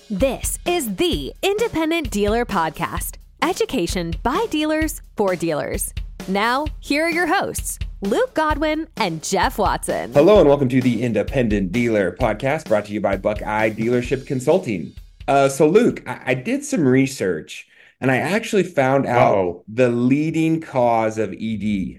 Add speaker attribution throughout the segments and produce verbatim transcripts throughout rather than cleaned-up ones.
Speaker 1: This is the Independent Dealer Podcast. Education by dealers for dealers. Now, here are your hosts, Luke Godwin and Jeff Watson.
Speaker 2: Hello and welcome to the Independent Dealer Podcast, brought to you by Buckeye Dealership Consulting. Uh, so Luke, I, I did some research and I actually found out Uh-oh. the leading cause of E D.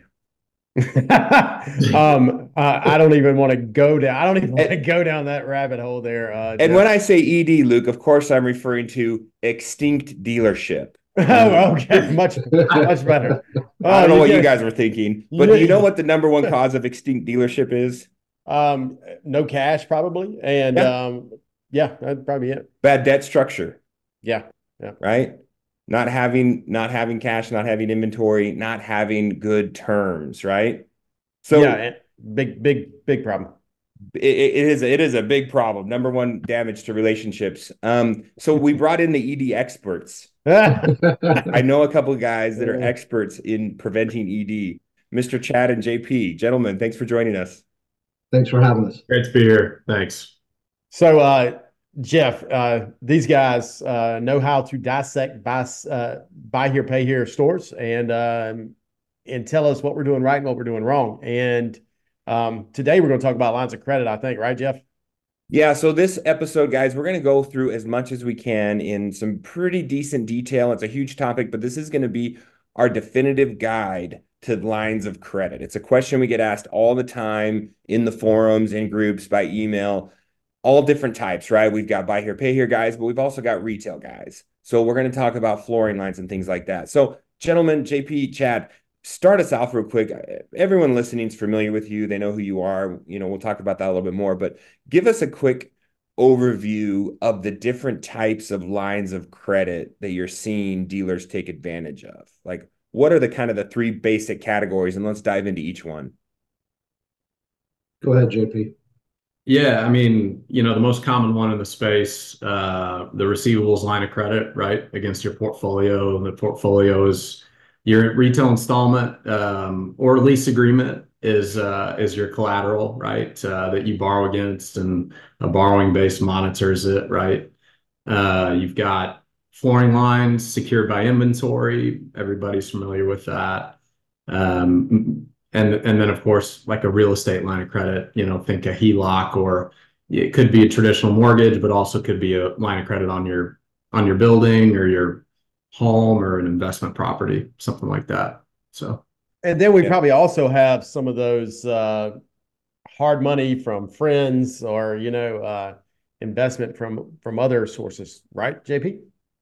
Speaker 3: um, uh, I don't even want to go down. I don't even want to go down that rabbit hole there. Uh,
Speaker 2: and when I say E D, Luke, of course, I'm referring to extinct dealership.
Speaker 3: Oh, okay, much much better. Oh,
Speaker 2: I don't know what you guys were thinking, but do you know what the number one cause of extinct dealership is?
Speaker 3: Um, no cash, probably, and yeah. um, yeah, that'd probably be it.
Speaker 2: Bad debt structure.
Speaker 3: Yeah, yeah,
Speaker 2: right. Not having, not having cash, not having inventory, not having good terms, right? So
Speaker 3: yeah, big, big, big problem.
Speaker 2: It, it is, it is a big problem. Number one, damage to relationships. Um, so we brought in the E D experts. I know a couple of guys that are experts in preventing E D. Mister Chad and J P, gentlemen, thanks for joining us.
Speaker 4: Thanks for having us.
Speaker 5: Great to be here. Thanks.
Speaker 3: So, uh, Jeff, uh, these guys uh, know how to dissect buy, uh, buy here, pay here stores and um, and tell us what we're doing right and what we're doing wrong. And um, today we're going to talk about lines of credit, I think, right, Jeff?
Speaker 2: Yeah, so this episode, guys, we're going to go through as much as we can in some pretty decent detail. It's a huge topic, but this is going to be our definitive guide to lines of credit. It's a question we get asked all the time in the forums, in groups, by email. All different types, right? We've got buy here, pay here guys, but we've also got retail guys. So we're going to talk about flooring lines and things like that. So gentlemen, J P, Chad, start us off real quick. Everyone listening is familiar with you. They know who you are. You know, we'll talk about that a little bit more, but give us a quick overview of the different types of lines of credit that you're seeing dealers take advantage of. Like, what are the kind of the three basic categories? And let's dive into each one.
Speaker 4: Go ahead, J P.
Speaker 5: Yeah, I mean, you know, the most common one in the space, uh, the receivables line of credit, right, against your portfolio. The portfolio is your retail installment um, or lease agreement is uh, is your collateral, right, uh, that you borrow against, and a borrowing base monitors it, right? Uh, you've got flooring lines secured by inventory. Everybody's familiar with that. Um, And and then, of course, like a real estate line of credit, you know, think a H E L O C, or it could be a traditional mortgage, but also could be a line of credit on your on your building or your home or an investment property, something like that. So,
Speaker 3: and then we yeah. probably also have some of those uh, hard money from friends, or you know, uh, investment from from other sources, right, J P?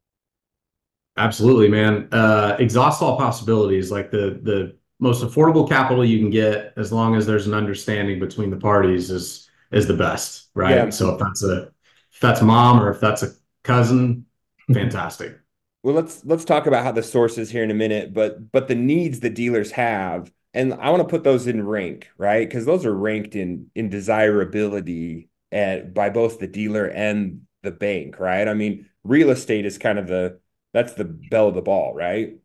Speaker 5: Absolutely, man. Uh, exhaust all possibilities, like the the. most affordable capital you can get, as long as there's an understanding between the parties, is is the best, right? Yeah. So if that's a if that's mom or if that's a cousin, fantastic.
Speaker 2: Well, let's let's talk about how the source is here in a minute, but but the needs that dealers have, and I want to put those in rank, right? Because those are ranked in in desirability at, by both the dealer and the bank, right? I mean, real estate is kind of the that's the belle of the ball, right?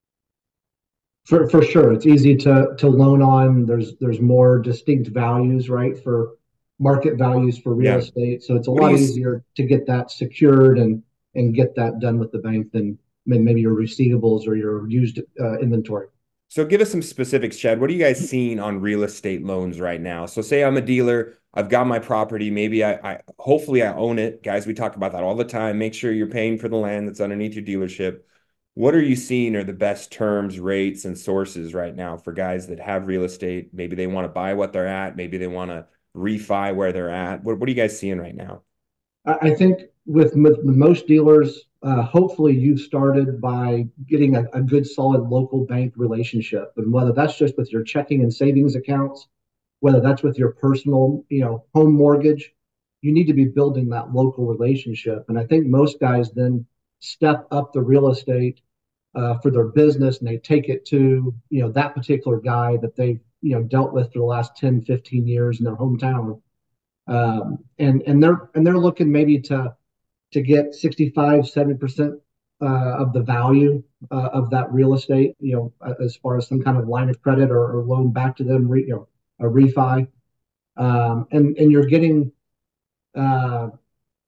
Speaker 4: For for sure, it's easy to to loan on. There's there's more distinct values, right, for market values for real yeah. estate. So it's a what lot easier to get that secured and and get that done with the bank than maybe your receivables or your used uh, inventory.
Speaker 2: So give us some specifics, Chad. What are you guys seeing on real estate loans right now? So say I'm a dealer, I've got my property, maybe I, I hopefully I own it. Guys, we talk about that all the time. Make sure you're paying for the land that's underneath your dealership. What are you seeing are the best terms, rates, and sources right now for guys that have real estate? Maybe they want to buy what they're at. Maybe they want to refi where they're at. What, what are you guys seeing right now?
Speaker 4: I think with, with most dealers, uh, hopefully you've started by getting a, a good, solid local bank relationship. And whether that's just with your checking and savings accounts, whether that's with your personal, you know, home mortgage, you need to be building that local relationship. And I think most guys then step up the real estate uh, for their business, and they take it to, you know, that particular guy that they've, you know, dealt with for the last ten, fifteen years in their hometown. Um, and, and they're, and they're looking maybe to, to get sixty-five, seventy percent uh, of the value uh, of that real estate, you know, as far as some kind of line of credit or, or loan back to them, re, you know, a refi. Um, and, and you're getting, uh,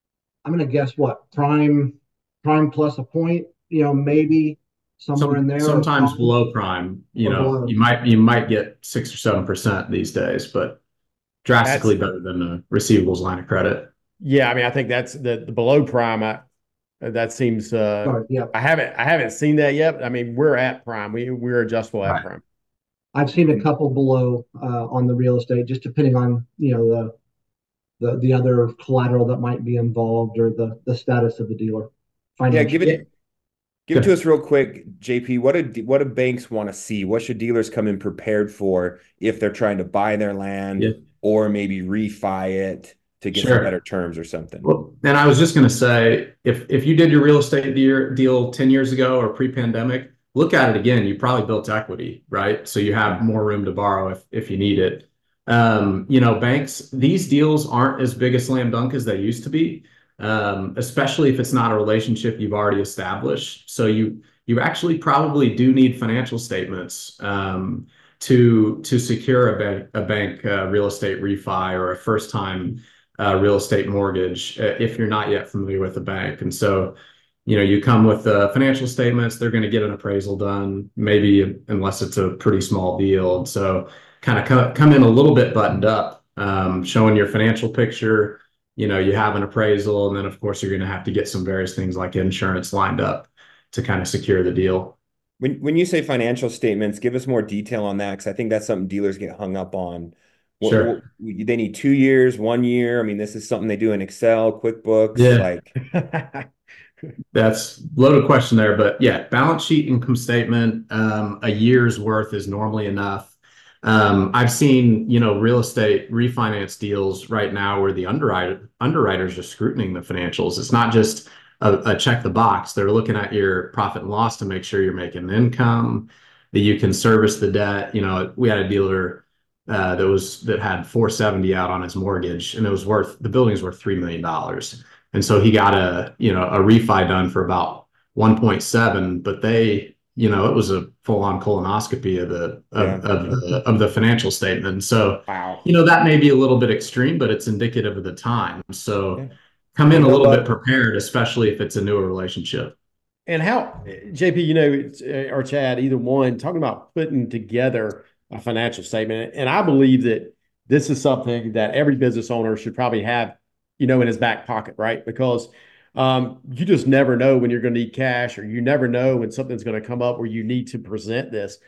Speaker 4: I'm going to guess what prime, prime plus a point, you know, maybe somewhere
Speaker 5: Some
Speaker 4: in there.
Speaker 5: sometimes below prime, you know,
Speaker 4: below.
Speaker 5: you might you might get six or seven percent these days, but drastically
Speaker 3: That's,
Speaker 5: better than the receivables line of credit.
Speaker 3: yeah, I mean, I think that's the, the below prime. I, that seems, uh,
Speaker 4: Sorry, yeah.
Speaker 3: I haven't, I haven't seen that yet. I mean, we're at prime. We, we're adjustable at
Speaker 5: Right.
Speaker 3: prime.
Speaker 4: I've seen a couple below uh, on the real estate, just depending on, you know, the, the, the other collateral that might be involved or the, the status of the dealer.
Speaker 2: Yeah, give
Speaker 4: financially.
Speaker 2: it give it to us real quick, J P. What do what do banks want to see? What should dealers come in prepared for if they're trying to buy their land
Speaker 5: Yeah.
Speaker 2: or maybe refi it to get some
Speaker 5: Sure.
Speaker 2: better terms or something?
Speaker 5: Well, and I was just going to say, if if you did your real estate deal, deal ten years ago or pre-pandemic, look at it again. You probably built equity, right? So you have more room to borrow if if you need it. Um, you know, banks, these deals aren't as big a slam dunk as they used to be, um, especially if it's not a relationship you've already established. So you you actually probably do need financial statements um, to to secure a bank a bank uh, real estate refi or a first time uh, real estate mortgage uh, if you're not yet familiar with the bank. And so, you know, you come with the financial statements, they're going to get an appraisal done, maybe unless it's a pretty small deal. And so kind of come, come in a little bit buttoned up, um, showing your financial picture. You know, you have an appraisal, and then of course you're going to have to get some various things like insurance lined up to kind of secure the deal.
Speaker 2: When when you say financial statements, give us more detail on that, because I think that's something dealers get hung up on. What,
Speaker 5: Sure.
Speaker 2: what- they need two years, one year. I mean, this is something they do in Excel, QuickBooks,
Speaker 5: Yeah.
Speaker 2: like
Speaker 5: That's a loaded question there, but yeah, balance sheet, income statement, um, a year's worth is normally enough. Um, I've seen, you know, real estate refinance deals right now where the underwriter underwriters are scrutinizing the financials. It's not just a, a check the box. They're looking at your profit and loss to make sure you're making income, that you can service the debt. You know, we had a dealer uh, that was that had four seventy out on his mortgage, and it was worth the building was worth three million dollars. And so he got a, you know, a refi done for about one point seven, but they, you know, it was a full on colonoscopy of the, of,
Speaker 2: Yeah.
Speaker 5: of the, of the financial statement. So,
Speaker 2: wow.
Speaker 5: you know, that may be a little bit extreme, but it's indicative of the time. So
Speaker 2: Yeah.
Speaker 5: come in a
Speaker 2: You know
Speaker 5: little
Speaker 2: what?
Speaker 5: bit prepared, especially if it's a newer relationship.
Speaker 3: And how, J P, you know, it's, uh, or Chad, either one, talking about putting together a financial statement. And I believe that this is something that every business owner should probably have, you know, in his back pocket, right? Because um, you just never know when you're going to need cash, or you never know when something's going to come up where you need to present this.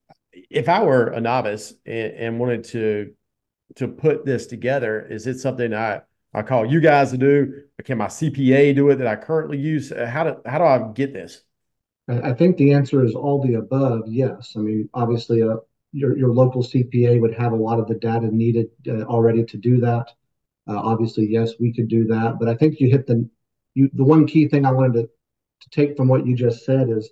Speaker 3: If I were a novice and, and wanted to to put this together, is it something I I call you guys to do? Can my C P A do it that I currently use? Uh, How do how do I get this?
Speaker 4: I I think the answer is all the above. Yes. I mean, obviously, uh, your your local C P A would have a lot of the data needed uh, already to do that. Uh, obviously, yes, we could do that. But I think you hit the you the one key thing I wanted to, to take from what you just said is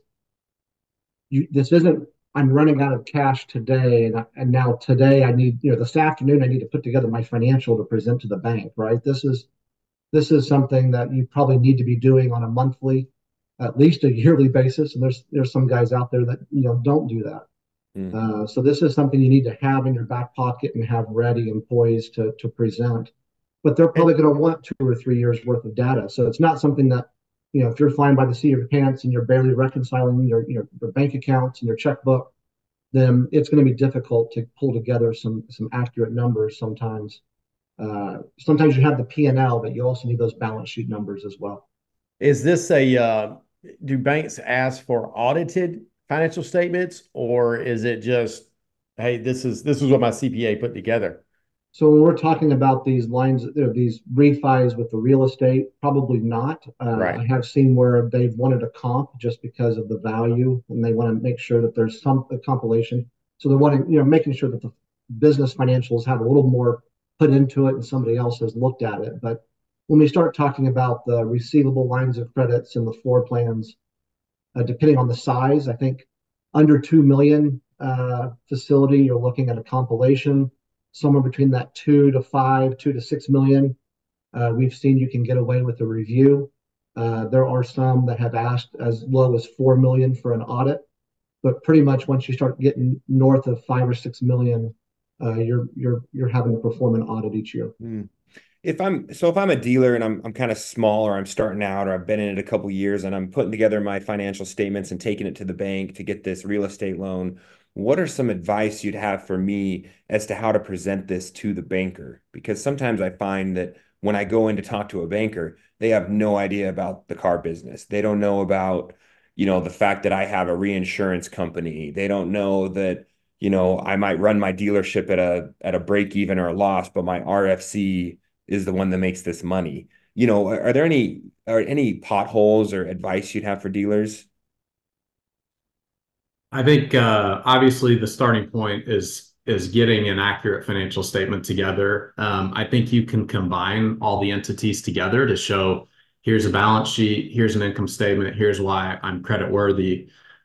Speaker 4: you this isn't I'm running out of cash today, and I, and now today I need, you know, this afternoon I need to put together my financial to present to the bank, right? This is this is something that you probably need to be doing on a monthly, at least a yearly basis. And there's there's some guys out there that, you know, don't do that.
Speaker 2: Mm.
Speaker 4: Uh, so this is something you need to have in your back pocket and have ready and poised to to present. But they're probably going to want two or three years worth of data. So it's not something that, you know, if you're flying by the seat of your pants and you're barely reconciling your your, your bank accounts and your checkbook, then it's going to be difficult to pull together some some accurate numbers sometimes. Uh, sometimes you have the P and L, but you also need those balance sheet numbers as well.
Speaker 3: Is this a uh, do banks ask for audited financial statements, or is it just, hey, this is this is what my C P A put together?
Speaker 4: So when we're talking about these lines, you know, these refis with the real estate, probably not. Uh,
Speaker 3: Right.
Speaker 4: I have seen where they've wanted a comp just because of the value, and they want to make sure that there's some a compilation. So they're wanting, you know, making sure that the business financials have a little more put into it, and somebody else has looked at it. But when we start talking about the receivable lines of credits and the floor plans, uh, depending on the size, I think under two million uh, facility, you're looking at a compilation. Somewhere between that two to five, two to six million, uh, we've seen you can get away with a review. Uh, there are some that have asked as low as four million for an audit, but pretty much once you start getting north of five or six million, uh, you're you're you're having to perform an audit each year.
Speaker 2: Mm. if I'm so if I'm a dealer and I'm I'm kind of small or I'm starting out or I've been in it a couple years and I'm putting together my financial statements and taking it to the bank to get this real estate loan, what are some advice you'd have for me as to how to present this to the banker? Because sometimes I find that when I go in to talk to a banker, they have no idea about the car business. They don't know about, you know, the fact that I have a reinsurance company. They don't know that, you know, I might run my dealership at a at a break even or a loss, but my R F C is the one that makes this money. You know, are, are there any are any potholes or advice you'd have for dealers?
Speaker 5: I think uh, obviously the starting point is is getting an accurate financial statement together. Um, I think you can combine all the entities together to show here's a balance sheet, here's an income statement, here's why I'm credit worthy.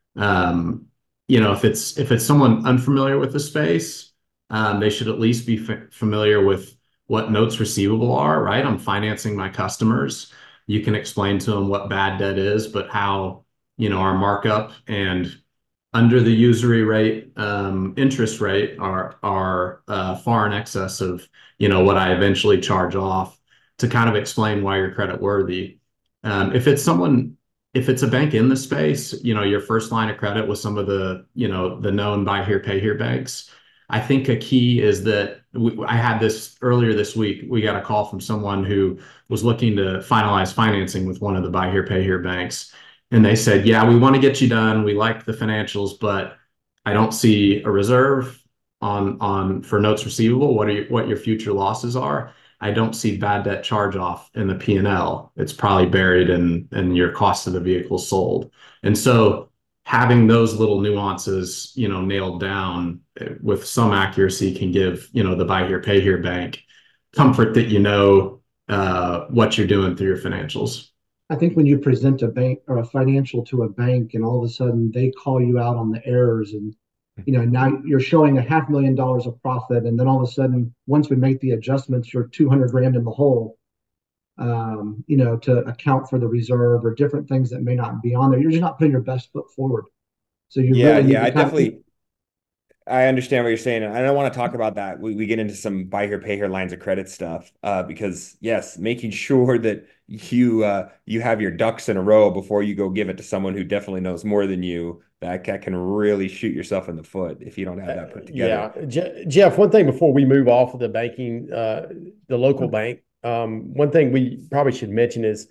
Speaker 5: Um, you know, if it's if it's someone unfamiliar with the space, um, they should at least be f familiar with what notes receivable are, right? I'm financing my customers. You can explain to them what bad debt is, but how, you know, our markup and under the usury rate, um, interest rate are are uh, far in excess of, you know, what I eventually charge off, to kind of explain why you're credit worthy. Um, if it's someone, if it's a bank in the space, you know, your first line of credit with some of the, you know, the known buy here, pay here banks, I think a key is that we, I had this earlier this week. We got a call from someone who was looking to finalize financing with one of the buy here, pay here banks. And they said, yeah, we want to get you done. We like the financials, but I don't see a reserve on on for notes receivable. What are you, what your future losses are? I don't see bad debt charge off in the P and L. It's probably buried in in your cost of the vehicle sold. And so having those little nuances, you know, nailed down with some accuracy can give, you know, the buy here, pay here bank comfort that you know uh, what you're doing through your financials.
Speaker 4: I think when you present a bank or a financial to a bank and all of a sudden they call you out on the errors, and you know, now you're showing a half million dollars of profit, and then all of a sudden, once we make the adjustments, you're two hundred grand in the hole, um, you know, to account for the reserve or different things that may not be on there. You're just not putting your best foot forward. So you
Speaker 2: Yeah,
Speaker 4: really need
Speaker 2: yeah,
Speaker 4: to
Speaker 2: I
Speaker 4: kind
Speaker 2: definitely
Speaker 4: of,
Speaker 2: I understand what you're saying. And I don't want to talk about that. We, we get into some buy here, pay here lines of credit stuff. Uh, because yes, making sure that you uh you have your ducks in a row before you go give it to someone who definitely knows more than you, that, that can really shoot yourself in the foot if you don't have that put together.
Speaker 3: Yeah, Je Jeff, one thing before we move off of the banking, uh, the local bank, um, one thing we probably should mention is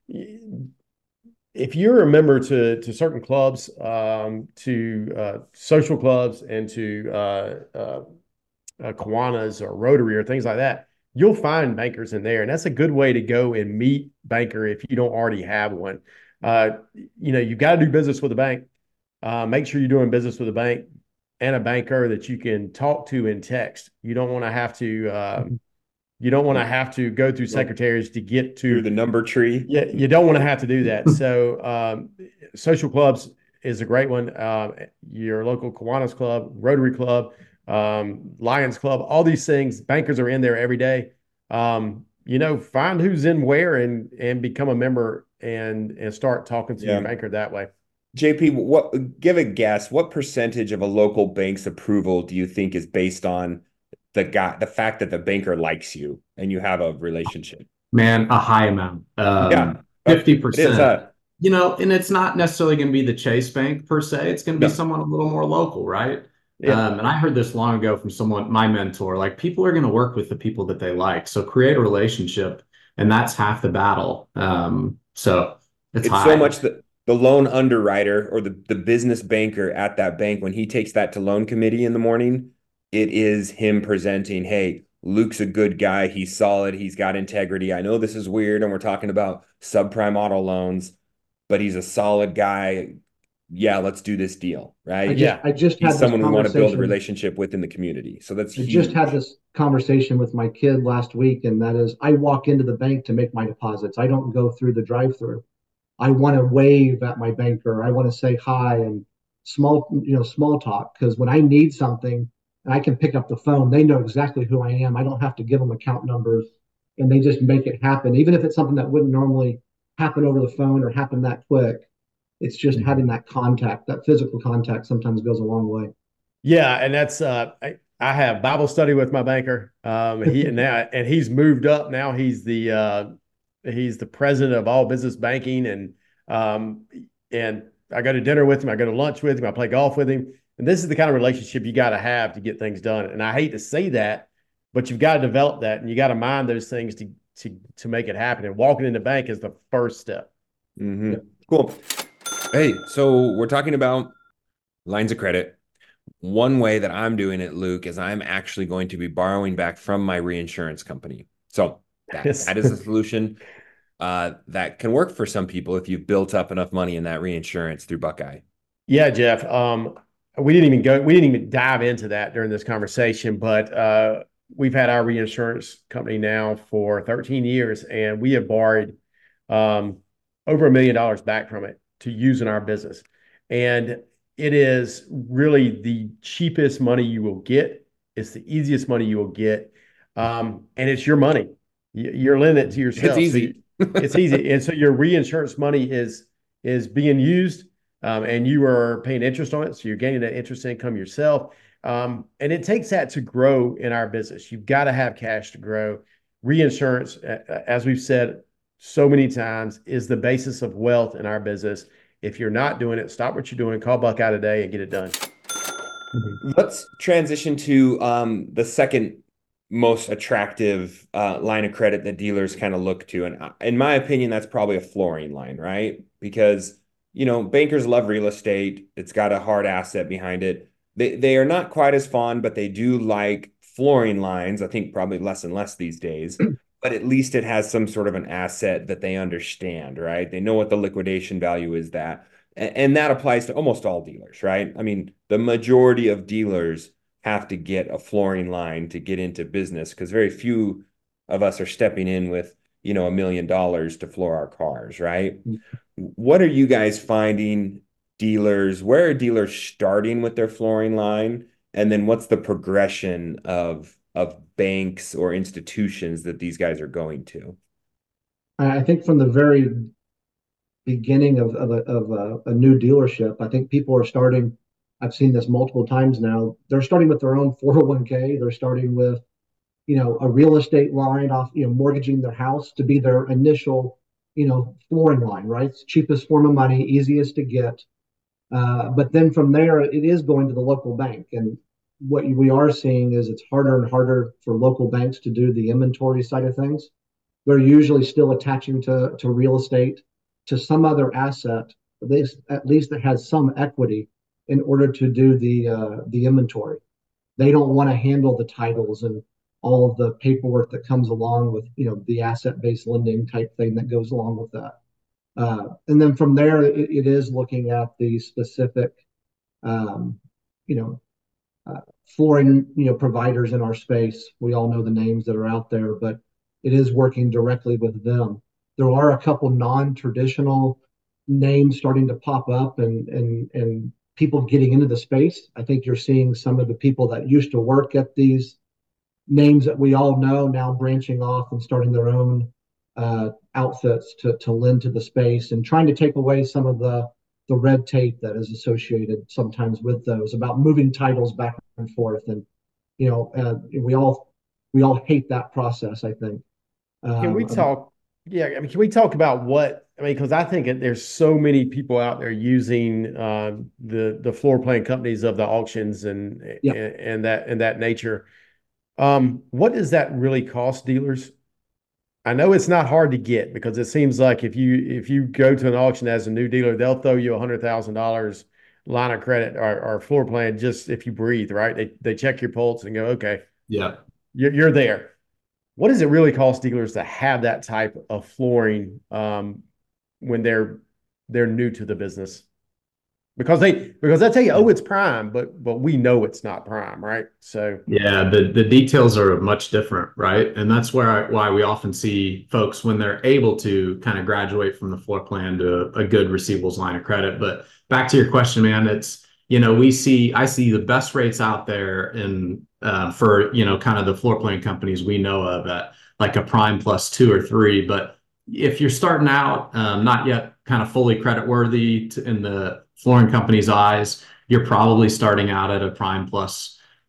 Speaker 3: if you're a member to to certain clubs, um, to uh, social clubs, and to uh, uh, uh, Kiwanis or Rotary or things like that, you'll find bankers in there, and that's a good way to go and meet banker if you don't already have one. Uh, you know, you've got to do business with a bank. Uh, make sure you're doing business with a bank and a banker that you can talk to in text. You don't want to have to. Um, You don't want to have to go through secretaries to get to
Speaker 2: Through the number tree.
Speaker 3: Yeah, you don't want to have to do that. So, um, social clubs is a great one. Uh, your local Kiwanis Club, Rotary Club, um, Lions Club, all these things. Bankers are in there every day. Um, you know, find who's in where and and become a member and and start talking to
Speaker 2: Yeah.
Speaker 3: your banker that way.
Speaker 2: J P, what give a guess? What percentage of a local bank's approval do you think is based on the guy, the fact that the banker likes you and you have a relationship?
Speaker 5: Man, a high amount. Um,
Speaker 2: Yeah,
Speaker 5: fifty
Speaker 2: it is.
Speaker 5: percent.
Speaker 2: Uh,
Speaker 5: You know, and it's not necessarily going to be the Chase Bank per se. It's going to be
Speaker 2: No.
Speaker 5: someone a little more local, right?
Speaker 3: Yeah.
Speaker 5: Um, and I heard this long ago from someone, my mentor, like people are going to work with the people that they like. So create a relationship, and that's half the battle. Um, so it's
Speaker 2: it's
Speaker 5: high.
Speaker 2: so much that the loan underwriter or the, the business banker at that bank, when he takes that to loan committee in the morning, it is him presenting, hey, Luke's a good guy. He's solid. He's got integrity. I know this is weird and we're talking about subprime auto loans, but he's a solid guy. Yeah, let's do this deal, right?
Speaker 4: I just,
Speaker 3: Yeah.
Speaker 4: I just had
Speaker 2: He's
Speaker 4: this
Speaker 2: someone we want to build a
Speaker 4: conversation.
Speaker 2: relationship with in the community. So that's
Speaker 4: I
Speaker 2: huge.
Speaker 4: just had this conversation with my kid last week, and that is I walk into the bank to make my deposits. I don't go through the drive-through. I want to wave at my banker. I want to say hi and small, you know, small talk, because when I need something and I can pick up the phone, they know exactly who I am. I don't have to give them account numbers, and they just make it happen. Even if it's something that wouldn't normally happen over the phone or happen that quick, it's just having that contact, that physical contact sometimes goes a long way.
Speaker 3: Yeah, and that's uh, I, I have Bible study with my banker. Um, he now and he's moved up. Now he's the uh, he's the president of all business banking, and um, and I go to dinner with him. I go to lunch with him. I play golf with him. And this is the kind of relationship you got to have to get things done. And I hate to say that, but you've got to develop that, and you got to mind those things to to to make it happen. And walking in the bank is the first step.
Speaker 2: Mm-hmm. Yeah. Cool. Hey, so we're talking about lines of credit. One way that I'm doing it, Luke, is I'm actually going to be borrowing back from my reinsurance company. So that,
Speaker 3: Yes.
Speaker 2: that is a solution uh, that can work for some people if you've built up enough money in that reinsurance through Buckeye.
Speaker 3: Yeah, Jeff. Um, we didn't even go, we didn't even dive into that during this conversation, but uh, we've had our reinsurance company now for thirteen years, and we have borrowed um, over a million dollars back from it to use in our business. And it is really the cheapest money you will get. It's the easiest money you will get. Um, and it's your money. You're lending it to yourself.
Speaker 2: It's easy.
Speaker 3: So you, it's easy. And so your reinsurance money is, is being used. Um, and you are paying interest on it, so you're gaining that interest income yourself. Um, and it takes that to grow in our business. You've got to have cash to grow. Reinsurance, as we've said so many times, is the basis of wealth in our business. If you're not doing it, stop what you're doing, call Buckeye today, and get it done.
Speaker 2: Let's transition to um, the second most attractive uh, line of credit that dealers kind of look to. And in my opinion, that's probably a flooring line, right? Because you know, bankers love real estate. It's got a hard asset behind it. They they are not quite as fond, but they do like flooring lines. I think probably less and less these days. But at least it has some sort of an asset that they understand, right? They know what the liquidation value is that. And, and that applies to almost all dealers, right? I mean, the majority of dealers have to get a flooring line to get into business because very few of us are stepping in with, you know, a million dollars to floor our cars, right? Mm-hmm. What are you guys finding dealers? Where are dealers starting with their flooring line? And then what's the progression of, of banks or institutions that these guys are going to?
Speaker 4: I think from the very beginning of, of, a, of a, a new dealership, I think people are starting, I've seen this multiple times now, they're starting with their own four oh one k. They're starting with, you know, a real estate line off, you know, mortgaging their house to be their initial you know, flooring line, right? It's cheapest form of money, easiest to get. Uh, but then from there, it is going to the local bank. And what we are seeing is it's harder and harder for local banks to do the inventory side of things. They're usually still attaching to, to real estate, to some other asset, at least, at least that has some equity in order to do the uh, the inventory. They don't want to handle the titles and all of the paperwork that comes along with, you know, the asset-based lending type thing that goes along with that. Uh, and then from there, it, it is looking at the specific, um, you know, uh, flooring, you know, providers in our space. We all know the names that are out there, but it is working directly with them. There are a couple non-traditional names starting to pop up and and and people getting into the space. I think you're seeing some of the people that used to work at these names that we all know now branching off and starting their own uh, outfits to, to lend to the space and trying to take away some of the, the red tape that is associated sometimes with those about moving titles back and forth. And, you know, uh, we all, we all hate that process, I think. Um,
Speaker 3: can we talk? Yeah. I mean, can we talk about what, I mean, because I think there's so many people out there using uh, the, the floor plan companies of the auctions and,
Speaker 4: yeah.
Speaker 3: and, and that, and that nature. Um, what does that really cost dealers? I know it's not hard to get because it seems like if you if you go to an auction as a new dealer, they'll throw you a hundred thousand dollars line of credit or, or floor plan just if you breathe, right? They they check your pulse and go, okay,
Speaker 5: yeah,
Speaker 3: you're, you're there. What does it really cost dealers to have that type of flooring um, when they're they're new to the business? Because they because they tell you, oh, it's prime, but but we know it's not prime, right? So
Speaker 5: yeah, the the details are much different, right? And that's where I, why we often see folks when they're able to kind of graduate from the floor plan to a good receivables line of credit. But back to your question, man, it's you know we see I see the best rates out there in uh, for you know kind of the floor plan companies we know of at like a prime plus two or three. But if you're starting out, um, not yet kind of fully credit worthy in the flooring company's eyes, you're probably starting out at a prime plus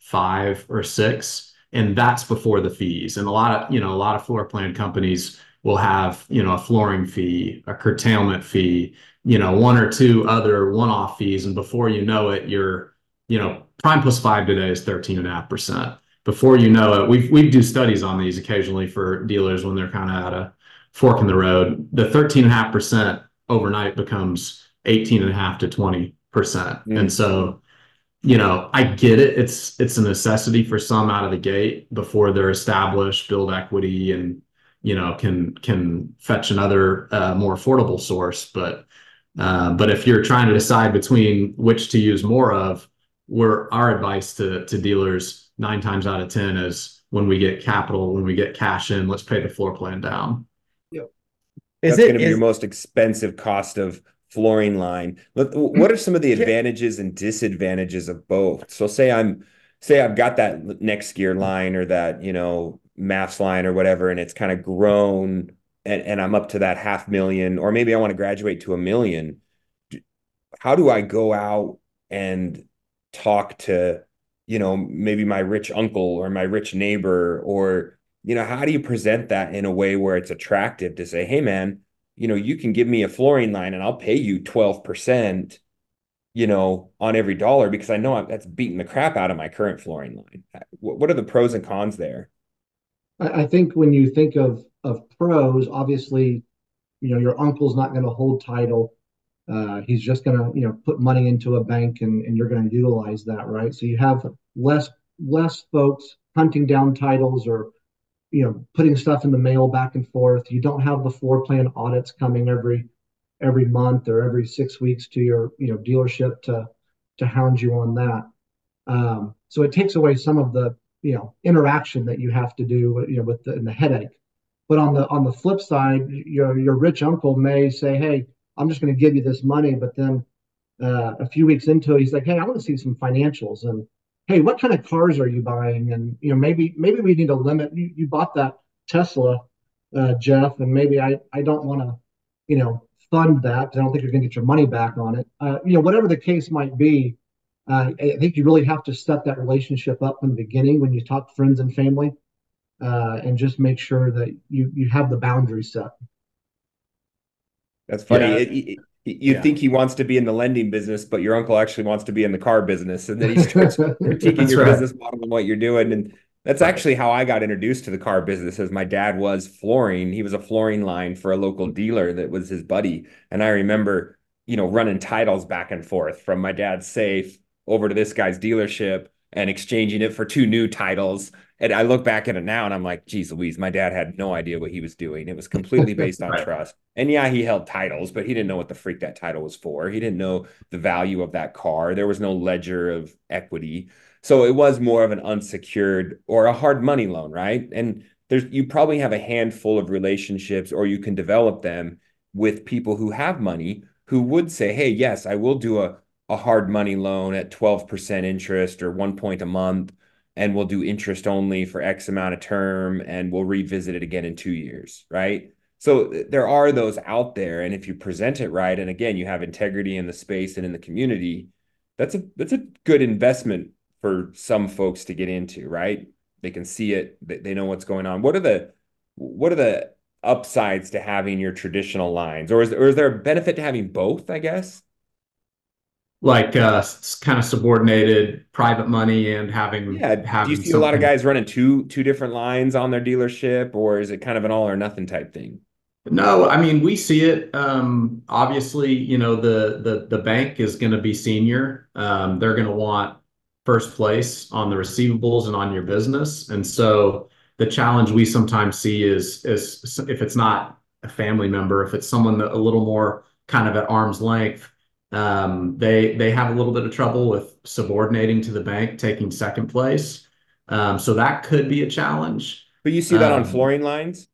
Speaker 5: five or six, and that's before the fees. And a lot of, you know, a lot of floor plan companies will have, you know, a flooring fee, a curtailment fee, you know, one or two other one-off fees. And before you know it, you're, you know, prime plus five today is thirteen and a half percent. Before you know it, we we do studies on these occasionally for dealers when they're kind of at a fork in the road. The thirteen and a half percent overnight becomes eighteen and a half to twenty percent. Mm. And so, you know, I get it. It's it's a necessity for some out of the gate before they're established, build equity, and, you know, can can fetch another uh, more affordable source. But uh, but if you're trying to decide between which to use more of, we're our advice to to dealers nine times out of ten is when we get capital, when we get cash in, let's pay the floor plan down.
Speaker 2: Yep. That's going to be is, your most expensive cost of flooring line. What are some of the advantages and disadvantages of both? So say I'm say I've got that NextGear line or that, you know, MAFS line or whatever, and it's kind of grown and, and I'm up to that half million, or maybe I want to graduate to a million. How do I go out and talk to, you know, maybe my rich uncle or my rich neighbor, or, you know, how do you present that in a way where it's attractive to say, hey man, you know, you can give me a flooring line and I'll pay you twelve percent, you know, on every dollar, because I know I'm, that's beating the crap out of my current flooring line. What are the pros and cons there?
Speaker 4: I think when you think of, of pros, obviously, you know, your uncle's not going to hold title. Uh, he's just going to, you know, put money into a bank and, and you're going to utilize that, right? So you have less less folks hunting down titles or, you know, putting stuff in the mail back and forth. You don't have the floor plan audits coming every every month or every six weeks to your, you know, dealership to to hound you on that. Um, so it takes away some of the, you know, interaction that you have to do, you know, with the, and the headache. But on the on the flip side, your your rich uncle may say, hey, I'm just going to give you this money, but then uh, a few weeks into it, he's like, hey, I want to see some financials, and hey, what kind of cars are you buying? And, you know, maybe maybe we need a limit. You, you bought that Tesla, uh, Jeff, and maybe I, I don't want to, you know, fund that because I don't think you're going to get your money back on it. Uh, you know, whatever the case might be, uh, I think you really have to set that relationship up from the beginning when you talk friends and family, uh, and just make sure that you you have the boundaries set.
Speaker 2: That's funny. Yeah. It, it, You'd yeah. think he wants to be in the lending business, but your uncle actually wants to be in the car business. And then he starts critiquing your right. business model and what you're doing. And that's right. actually how I got introduced to the car business, as my dad was flooring. He was a flooring line for a local dealer that was his buddy. And I remember, you know, running titles back and forth from my dad's safe over to this guy's dealership and exchanging it for two new titles. And I look back at it now and I'm like, geez Louise, my dad had no idea what he was doing. It was completely based on right. trust. And yeah, he held titles, but he didn't know what the freak that title was for. He didn't know the value of that car. There was no ledger of equity. So it was more of an unsecured or a hard money loan, right? And there's you probably have a handful of relationships, or you can develop them with people who have money who would say, hey, yes, I will do a, a hard money loan at twelve percent interest or one point a month. And we'll do interest only for X amount of term, and we'll revisit it again in two years, right? So there are those out there, and if you present it right, and again, you have integrity in the space and in the community, that's a that's a good investment for some folks to get into, right? They can see it, they know what's going on. What are the what are the upsides to having your traditional lines, or is or is there a benefit to having both, I guess?
Speaker 5: Like uh, kind of subordinated private money and having
Speaker 2: yeah.
Speaker 5: Having
Speaker 2: Do you see
Speaker 5: something...
Speaker 2: a lot of guys running two two different lines on their dealership, or is it kind of an all or nothing type thing?
Speaker 5: No, I mean, we see it. Um, obviously, you know, the the the bank is going to be senior. Um, they're going to want first place on the receivables and on your business, and so the challenge we sometimes see is is if it's not a family member, if it's someone that a little more kind of at arm's length. Um, they they have a little bit of trouble with subordinating to the bank, taking second place. Um, so that could be a challenge.
Speaker 2: But you see that
Speaker 5: um,
Speaker 2: on flooring lines?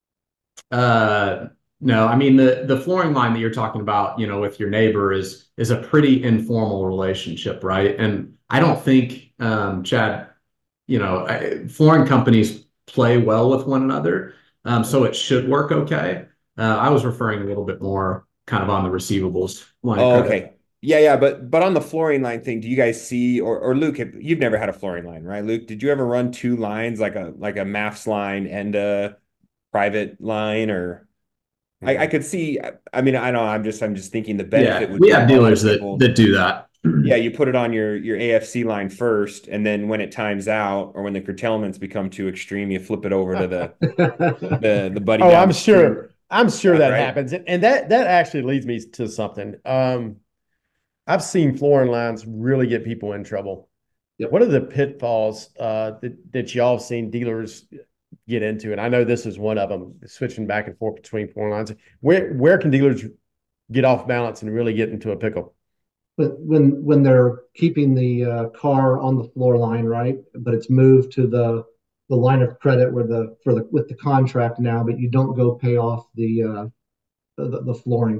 Speaker 5: Uh, no, I mean the the flooring line that you're talking about, you know, with your neighbor is is a pretty informal relationship, right? And I don't think, um, Chad, you know, I, flooring companies play well with one another, um, so it should work okay. Uh, I was referring a little bit more kind of on the receivables line.
Speaker 2: Oh, okay. Yeah, yeah, but but on the flooring line thing, do you guys see or or Luke, have, you've never had a flooring line, right? Luke, did you ever run two lines like a like a M A F S line and a private line or I, I
Speaker 3: Mhm.
Speaker 2: could see I mean I don't know, I'm just I'm just thinking the benefit
Speaker 5: Yeah,
Speaker 2: would
Speaker 5: we
Speaker 2: be
Speaker 5: have
Speaker 2: a lot
Speaker 5: dealers
Speaker 2: of
Speaker 5: that
Speaker 2: people.
Speaker 5: that do that.
Speaker 2: Yeah, you put it on your your A F C line first, and then when it times out or when the curtailments become too extreme, you flip it over to the the the buddy
Speaker 3: Oh,
Speaker 2: down
Speaker 3: I'm
Speaker 2: the street.
Speaker 3: sure. I'm sure
Speaker 2: Yeah,
Speaker 3: that
Speaker 2: right.
Speaker 3: happens, and, and that that actually leads me to something. Um, I've seen flooring lines really get people in trouble.
Speaker 4: Yep.
Speaker 3: What are the pitfalls uh, that that y'all have seen dealers get into? And I know this is one of them, switching back and forth between flooring lines. Where where can dealers get off balance and really get into a pickle?
Speaker 4: But when when they're keeping the uh, car on the floor line, right? But it's moved to the the line of credit where the for the with the contract now, but you don't go pay off the uh, the, the flooring.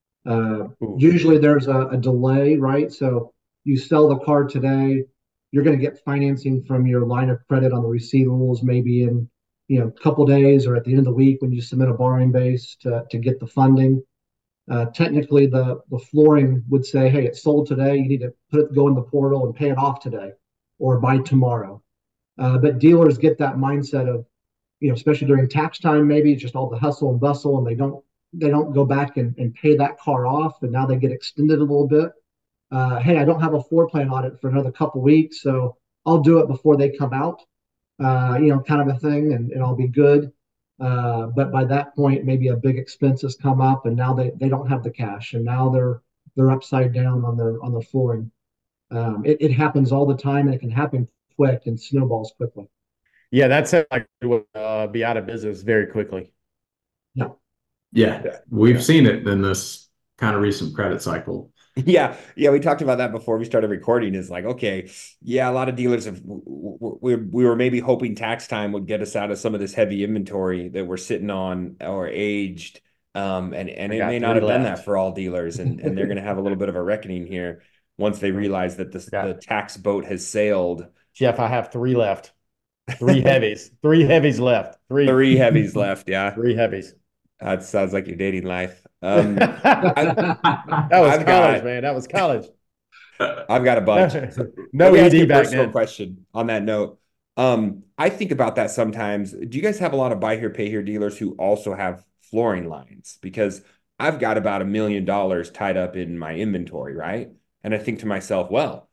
Speaker 4: Uh,
Speaker 3: Ooh.
Speaker 4: Usually there's a, a delay, right? So you sell the car today, you're going to get financing from your line of credit on the receivables maybe in you know a couple days or at the end of the week when you submit a borrowing base to to get the funding. Uh, technically, the the flooring would say, "Hey, it's sold today. You need to put it, go in the portal and pay it off today, or by tomorrow." Uh, but dealers get that mindset of, you know, especially during tax time, maybe it's just all the hustle and bustle, and they don't they don't go back and, and pay that car off, and now they get extended a little bit. Uh, hey, I don't have a floor plan audit for another couple weeks, so I'll do it before they come out. Uh, you know, kind of a thing, and, and I'll be good. Uh, but by that point, maybe a big expense has come up, and now they, they don't have the cash, and now they're they're upside down on their on the flooring. Um, it, it happens all the time, and it can happen quick and snowballs quickly.
Speaker 3: Yeah, that sounds like it would uh, be out of business very quickly.
Speaker 4: Yeah.
Speaker 5: Yeah,
Speaker 2: Yeah.
Speaker 5: we've
Speaker 2: Yeah.
Speaker 5: seen it in this kind of recent credit cycle.
Speaker 2: Yeah, yeah, we talked about that before we started recording. Is like, okay, yeah, a lot of dealers have we we were maybe hoping tax time would get us out of some of this heavy inventory that we're sitting on or aged. Um, and and
Speaker 3: I
Speaker 2: it
Speaker 3: got
Speaker 2: may not
Speaker 3: three
Speaker 2: have been
Speaker 3: left.
Speaker 2: that for all dealers, and and they're going to have a little bit of a reckoning here once they realize that the
Speaker 3: Yeah.
Speaker 2: the tax boat has sailed.
Speaker 3: Jeff, I have three left. Three heavies. Three heavies left. Three.
Speaker 2: Three heavies left. Yeah,
Speaker 3: Three heavies.
Speaker 2: that sounds like your dating life. Um, I,
Speaker 3: That was
Speaker 2: I've
Speaker 3: college,
Speaker 2: got
Speaker 3: man. That was college.
Speaker 2: I've got a bunch. So
Speaker 3: No
Speaker 2: let me ask you
Speaker 3: E D
Speaker 2: a
Speaker 3: back
Speaker 2: personal
Speaker 3: then.
Speaker 2: question on that note. Um, I think about that sometimes. Do you guys have a lot of buy here, pay here dealers who also have flooring lines? Because I've got about a million dollars tied up in my inventory, right? And I think to myself, well,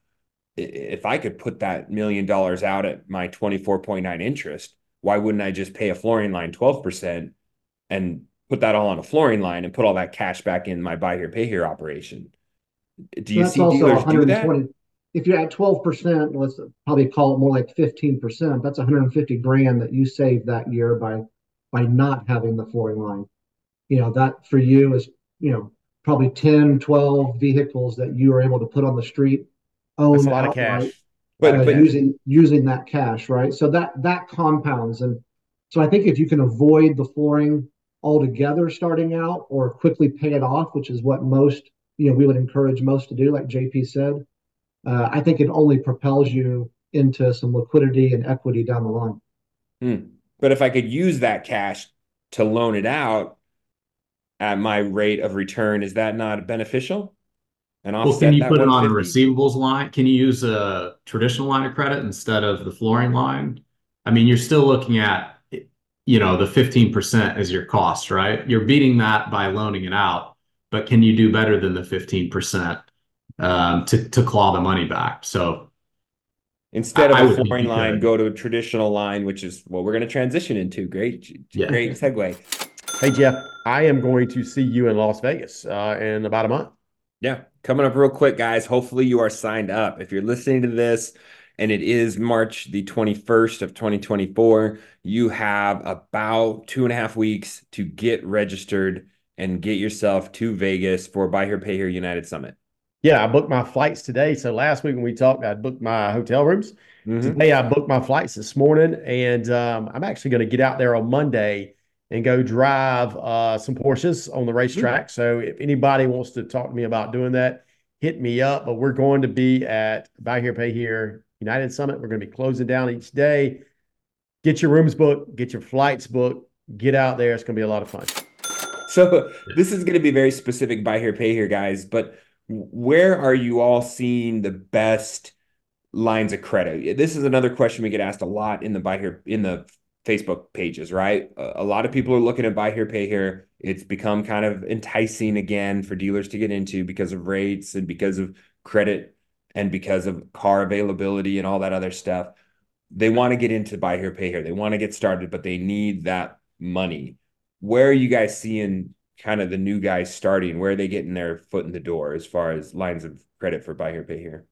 Speaker 2: if I could put that million dollars out at my twenty-four point nine interest, why wouldn't I just pay a flooring line twelve percent and put that all on a flooring line and put all that cash back in my buy here, pay here operation? Do you
Speaker 4: That's
Speaker 2: see
Speaker 4: also
Speaker 2: dealers do that?
Speaker 4: one hundred twenty. If you're at twelve percent, let's probably call it more like fifteen percent. That's one hundred fifty grand that you saved that year by by not having the flooring line. You know, that for you is, you know, probably ten, twelve vehicles that you are able to put on the street,
Speaker 3: That's a
Speaker 4: own
Speaker 3: lot of
Speaker 4: outright,
Speaker 3: cash.
Speaker 2: But
Speaker 4: uh,
Speaker 2: but
Speaker 4: using using that cash, right? So that that compounds. And so I think if you can avoid the flooring altogether starting out or quickly pay it off, which is what most, you know, we would encourage most to do, like J P said, uh, I think it only propels you into some liquidity and equity down the line.
Speaker 2: hmm. But if I could use that cash to loan it out at my rate of return, is that not beneficial? And
Speaker 5: Well, can
Speaker 2: offset
Speaker 5: you
Speaker 2: that
Speaker 5: put it on a
Speaker 2: one hundred fifty?
Speaker 5: receivables line? Can you use a traditional line of credit instead of the flooring line? I mean, you're still looking at, you know, the fifteen percent as your cost, right? You're beating that by loaning it out, but can you do better than the fifteen percent um, to, to claw the money back? So
Speaker 2: Instead of
Speaker 5: I, I
Speaker 2: a
Speaker 5: would think
Speaker 2: flooring
Speaker 5: you
Speaker 2: line,
Speaker 5: could.
Speaker 2: go to a traditional line, which is what we're going to transition into. Great,
Speaker 5: Yeah.
Speaker 2: great segue.
Speaker 3: Hey, Jeff, I am going to see you in Las Vegas uh, in about a month.
Speaker 2: Yeah, coming up real quick, guys. Hopefully you are signed up. If you're listening to this and it is March the twenty-first of twenty twenty-four, you have about two and a half weeks to get registered and get yourself to Vegas for Buy Here, Pay Here United Summit.
Speaker 3: Yeah, I booked my flights today. So last week when we talked, I booked my hotel rooms.
Speaker 2: Mm-hmm.
Speaker 3: Today I booked my flights this morning, and um, I'm actually going to get out there on Monday and go drive uh, some Porsches on the racetrack. So if anybody wants to talk to me about doing that, hit me up. But we're going to be at Buy Here, Pay Here United Summit. We're going to be closing down each day. Get your rooms booked, get your flights booked, get out there. It's going to be a lot of fun.
Speaker 2: So this is going to be very specific Buy Here, Pay Here, guys. But Where are you all seeing the best lines of credit? This is another question we get asked a lot in the buy here in the Facebook pages, right? A lot of people are looking at buy here, pay here. It's become kind of enticing again for dealers to get into because of rates and because of credit and because of car availability and all that other stuff. They want to get into buy here, pay here. They want to get started, but they need that money. Where are you guys seeing kind of the new guys starting? Where are they getting their foot in the door as far as lines of credit for buy here, pay here?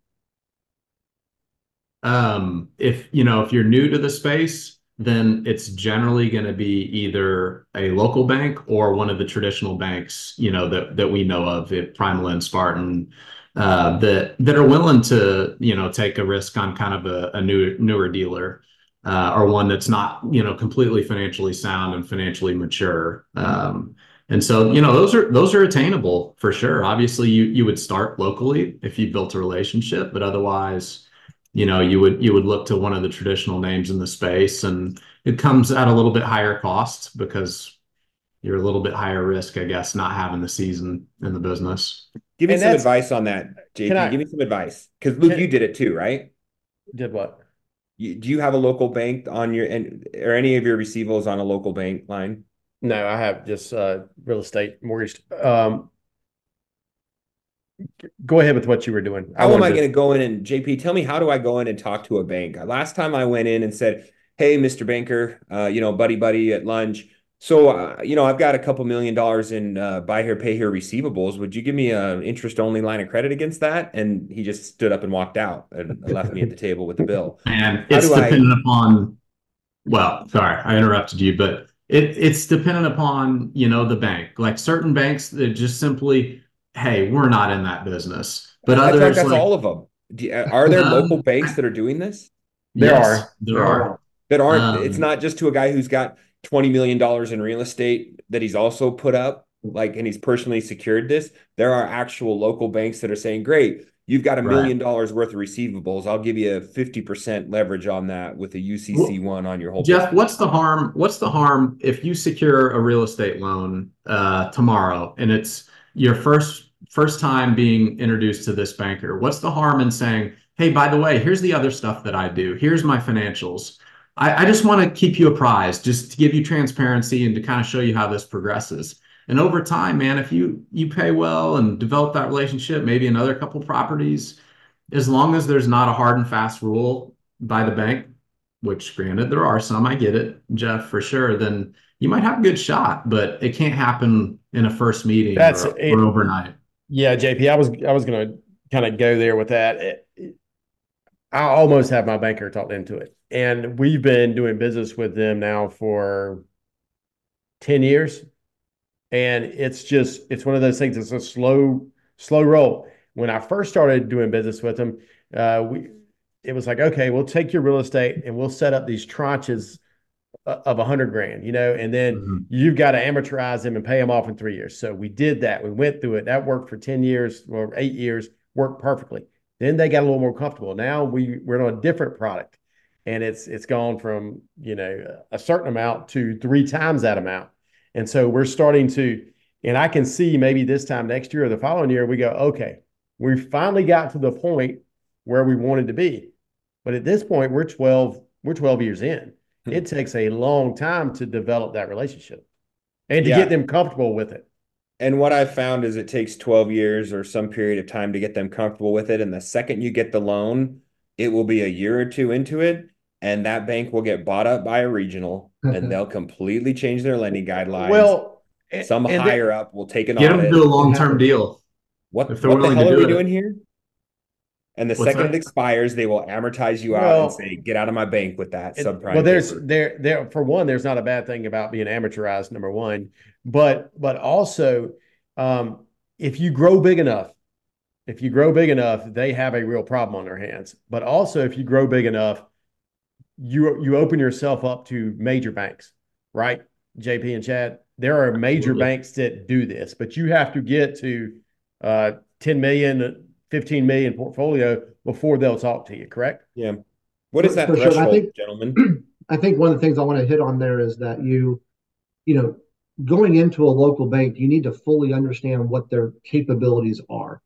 Speaker 5: Um, if you know, if you're new to the space, then it's generally going to be either a local bank or one of the traditional banks, you know, that that we know of, it, PrimeLend, Spartan, uh, that that are willing to, you know, take a risk on kind of a, a new newer dealer, uh, or one that's not, you know, completely financially sound and financially mature. Um, and so, you know, those are those are attainable for sure. Obviously, you you would start locally if you built a relationship, but otherwise, you know, you would you would look to one of the traditional names in the space, and it comes at a little bit higher cost because you're a little bit higher risk, I guess, not having the season in the business.
Speaker 2: Give me
Speaker 3: And
Speaker 2: some
Speaker 3: that's-
Speaker 2: advice on that, J P.
Speaker 3: I-
Speaker 2: Give me some advice. Because Luke,
Speaker 3: Can-
Speaker 2: you did it too, right?
Speaker 3: Did what?
Speaker 2: You, do you have a local bank on your and or any of your receivables on a local bank line?
Speaker 3: No, I have just uh, real estate mortgage. Um, go ahead with what you were doing.
Speaker 2: How am
Speaker 3: wanted
Speaker 2: I
Speaker 3: to-
Speaker 2: going to go in and J P, tell me, how do I go in and talk to a bank? Last time I went in and said, hey, Mister Banker, uh, you know, buddy, buddy at lunch. So, uh, you know, I've got a couple million dollars in uh, buy here, pay here receivables. Would you give me an interest only line of credit against that? And he just stood up and walked out and left me at the table with the bill.
Speaker 5: And
Speaker 2: How
Speaker 5: it's
Speaker 2: do I-
Speaker 5: dependent upon, well, sorry, I interrupted you, but it it's dependent upon, you know, the bank. Like certain banks that just simply, hey, we're not in that business. But
Speaker 2: I thought
Speaker 5: others,
Speaker 2: that's
Speaker 5: like,
Speaker 2: all of them. Do you- are there
Speaker 5: Um,
Speaker 2: local banks that are doing this?
Speaker 3: There
Speaker 5: yes,
Speaker 3: are.
Speaker 5: there
Speaker 3: There
Speaker 5: are.
Speaker 3: are.
Speaker 2: That aren't,
Speaker 5: Um,
Speaker 2: it's not just to a guy who's got twenty million dollars in real estate that he's also put up, like, and he's personally secured this. There are actual local banks that are saying, great, you've got a
Speaker 5: Right.
Speaker 2: million dollars worth of receivables. I'll give you a fifty percent leverage on that with a U C C one on your whole
Speaker 5: Jeff,
Speaker 2: business.
Speaker 5: what's the harm? What's the harm if you secure a real estate loan uh, tomorrow and it's your first first time being introduced to this banker? What's the harm in saying, hey, by the way, here's the other stuff that I do. Here's my financials. I, I just want to keep you apprised, just to give you transparency and to kind of show you how this progresses. And over time, man, if you you pay well and develop that relationship, maybe another couple properties, as long as there's not a hard and fast rule by the bank, which granted there are some, I get it, Jeff, for sure, then you might have a good shot, but it can't happen in a first meeting
Speaker 3: That's
Speaker 5: or,
Speaker 3: it.
Speaker 5: or overnight.
Speaker 3: Yeah, J P, I was I was going to kind of go there with that. It- it- I almost have my banker talked into it, and we've been doing business with them now for ten years, and it's just it's one of those things. It's a slow slow roll. When I first started doing business with them, uh, we it was like, okay, we'll take your real estate and we'll set up these tranches of a hundred grand, you know, and then
Speaker 5: Mhm.
Speaker 3: you've got to amortize them and pay them off in three years. So we did that. We went through it. That worked for ten years or eight years, worked perfectly. Then they got a little more comfortable. Now we, we're on a different product, and it's it's gone from, you know, a certain amount to three times that amount. And so we're starting to, and I can see maybe this time next year or the following year, we go, okay, we finally got to the point where we wanted to be. But at this point, we're twelve, we're twelve years in. It takes a long time to develop that relationship and to
Speaker 2: Yeah.
Speaker 3: get them comfortable with it.
Speaker 2: And what I've found is it takes twelve years or some period of time to get them comfortable with it. And the second you get the loan, it will be a year or two into it, and that bank will get bought up by a regional, and they'll completely change their lending guidelines.
Speaker 3: Well, and-
Speaker 2: Some
Speaker 3: and
Speaker 2: higher up will take an
Speaker 5: Get them to
Speaker 2: audit.
Speaker 5: do a long-term deal.
Speaker 2: What,
Speaker 5: if they're
Speaker 2: what the
Speaker 5: willing to
Speaker 2: hell are
Speaker 5: do
Speaker 2: we
Speaker 5: it.
Speaker 2: doing here? And the
Speaker 5: What's
Speaker 2: second
Speaker 5: that?
Speaker 2: it expires, they will amortize you out
Speaker 3: Well-
Speaker 2: and say, get out of my bank with that
Speaker 3: And-
Speaker 2: subprime
Speaker 3: well, there's
Speaker 2: paper.
Speaker 3: there there for one, there's not a bad thing about being amortized, number one, but but also um, if you grow big enough, if you grow big enough, they have a real problem on their hands. But also, if you grow big enough, you you open yourself up to major banks, right? J P and Chad, there are major
Speaker 5: Absolutely.
Speaker 3: banks that do this, but you have to get to uh, ten million, fifteen million portfolio before they'll talk to you, correct?
Speaker 2: Yeah. What is that
Speaker 4: For sure. I
Speaker 2: threshold,
Speaker 4: think-
Speaker 2: gentlemen?
Speaker 4: I think one of the things I want to hit on there is that you, you know, going into a local bank, you need to fully understand what their capabilities are.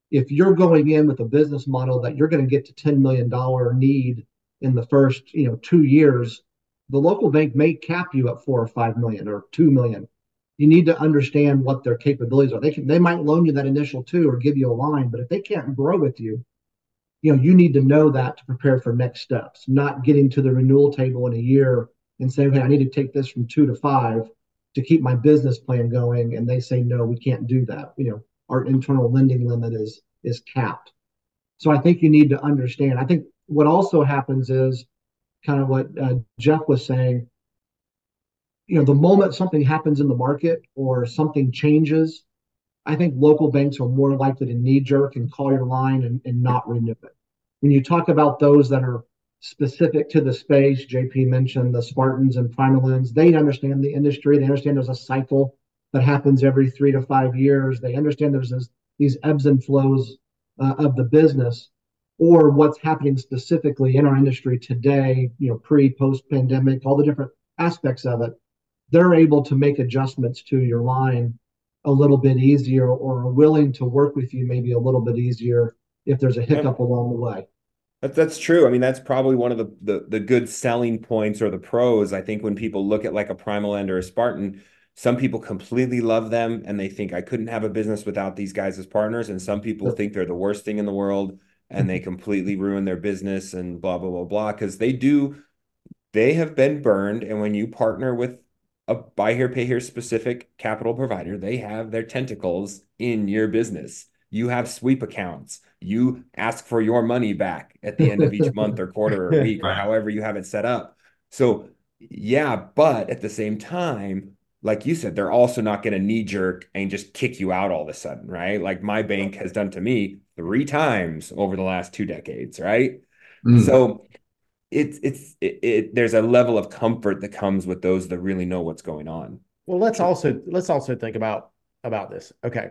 Speaker 4: if you're going in with a business model that you're going to get to ten million dollars need in the first, you know, two years, the local bank may cap you at four or five million or two million. You need to understand what their capabilities are. They can, they might loan you that initial two or give you a line, but if they can't grow with you, you know, you need to know that to prepare for next steps, not getting to the renewal table in a year and saying, okay, I need to take this from two to five to keep my business plan going. And they say, no, we can't do that. You know, our internal lending limit is, is capped. So I think you need to understand. I think what also happens is kind of what uh, Jeff was saying, you know, the moment something happens in the market or something changes, I think local banks are more likely to knee jerk and call your line and, and not renew it. When you talk about those that are specific to the space, J P mentioned the Spartans and PrimaLends, they understand the industry. They understand there's a cycle that happens every three to five years. They understand there's this, these ebbs and flows uh, of the business or what's happening specifically in our industry today, you know, pre, post pandemic, all the different aspects of it. They're able to make adjustments to your line a little bit easier or are willing to work with you maybe a little bit easier if there's a hiccup yeah. along the way.
Speaker 2: That, that's true. I mean, that's probably one of the, the the good selling points or the pros. I think when people look at like a PrimaLend or a Spartan, some people completely love them and they think I couldn't have a business without these guys as partners. And some people think they're the worst thing in the world and they completely ruin their business and blah, blah, blah, blah. Because they do, they have been burned. And when you partner with a buy here, pay here specific capital provider, they have their tentacles in your business. You have sweep accounts. You ask for your money back at the end of each month or quarter or week or however you have it set up. So yeah, but at the same time, like you said, they're also not going to knee jerk and just kick you out all of a sudden, right? Like my bank has done to me three times over the last two decades, right? Mm. So it's it's it, it there's a level of comfort that comes with those that really know what's going on.
Speaker 3: Well, let's also let's also think about about this. Okay,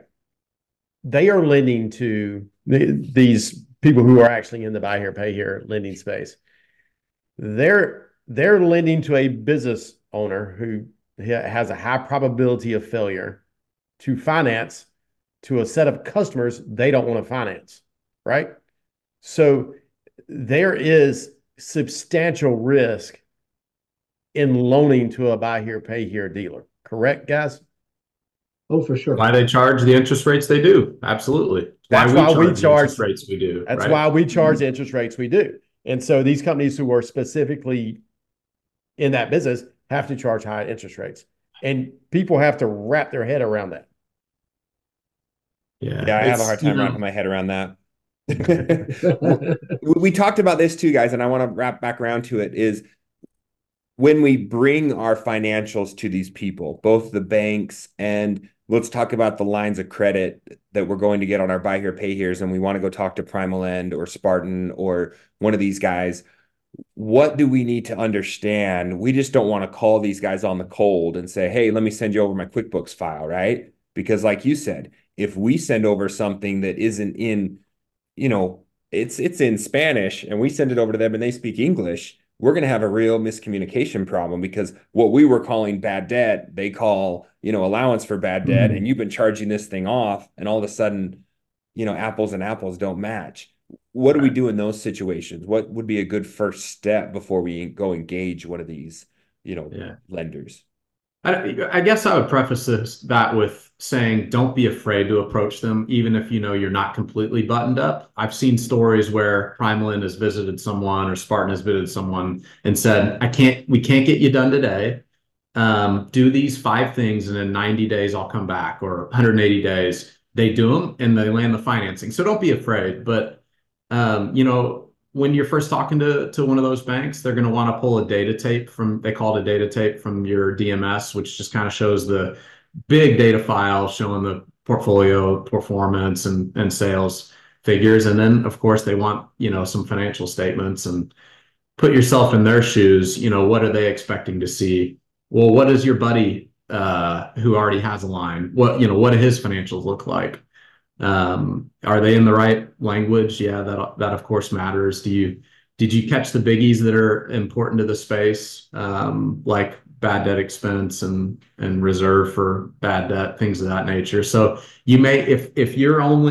Speaker 3: they are lending to the, these people who are actually in the buy here, pay here lending space. They're they're lending to a business owner who has a high probability of failure to finance to a set of customers they don't want to finance, right? So there is substantial risk in loaning to a buy here, pay here dealer. Correct, guys?
Speaker 4: Oh, for sure.
Speaker 5: Why they charge the interest rates they do. Absolutely.
Speaker 3: That's
Speaker 5: why,
Speaker 3: why we charge, charge
Speaker 5: interest rates we do.
Speaker 3: That's
Speaker 5: right?
Speaker 3: why we charge the interest rates we do. And so these companies who are specifically in that business have to charge high interest rates. And people have to wrap their head around that.
Speaker 2: Yeah, yeah I have a hard time you know, wrapping my head around that. We talked about this too, guys, and I want to wrap back around to it, is when we bring our financials to these people, both the banks and let's talk about the lines of credit that we're going to get on our buy here, pay here's, and we want to go talk to PrimaLend or Spartan or one of these guys. What do we need to understand? We just don't want to call these guys on the cold and say, hey, let me send you over my QuickBooks file, right? Because like you said, if we send over something that isn't in, you know, it's it's in Spanish and we send it over to them and they speak English, we're going to have a real miscommunication problem, because what we were calling bad debt, they call, you know, allowance for bad debt. Mm-hmm. And you've been charging this thing off and all of a sudden, you know, apples and apples don't match. What do we do in those situations? What would be a good first step before we go engage one of these, you know, yeah. lenders?
Speaker 5: I, I guess I would preface this, that with saying, don't be afraid to approach them, even if you know you're not completely buttoned up. I've seen stories where PrimaLend has visited someone or Spartan has visited someone and said, I can't, we can't get you done today. Um, do these five things and in ninety days I'll come back, or one hundred eighty days. They do them and they land the financing. So don't be afraid. But Um, you know, when you're first talking to, to one of those banks, they're going to want to pull a data tape from, they call it a data tape from your D M S, which just kind of shows the big data file showing the portfolio performance and, and sales figures. And then, of course, they want, you know, some financial statements, and put yourself in their shoes. You know, what are they expecting to see? Well, what does your buddy uh, who already has a line, what, you know, what do his financials look like? Um, are they in the right language? Yeah, that, that of course matters. Do you, did you catch the biggies that are important to the space? Um, like bad debt expense and, and reserve for bad debt, things of that nature. So you may, if, if you're only